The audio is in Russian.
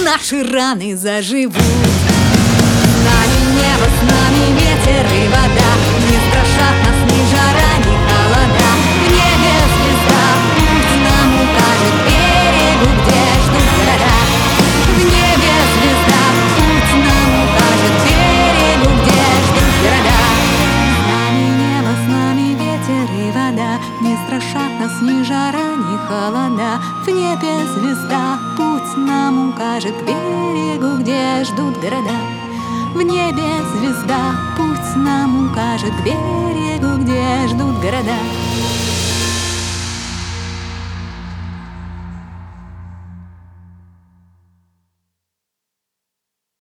наши раны заживут. С нами небо, с нами ветер и вода, не страшат нас ни жара, ни холода. В небе звезда, путь нам укажет к берегу, где ждут города. В небе звезда, путь нам укажет к берегу, где ждут города. С нами небо, с нами ветер и вода, не страшат нас ни жара, ни холода. В небе звезда, путь нам укажет к берегу, где ждут города. В небе звезда, путь нам укажет к берегу, где ждут города.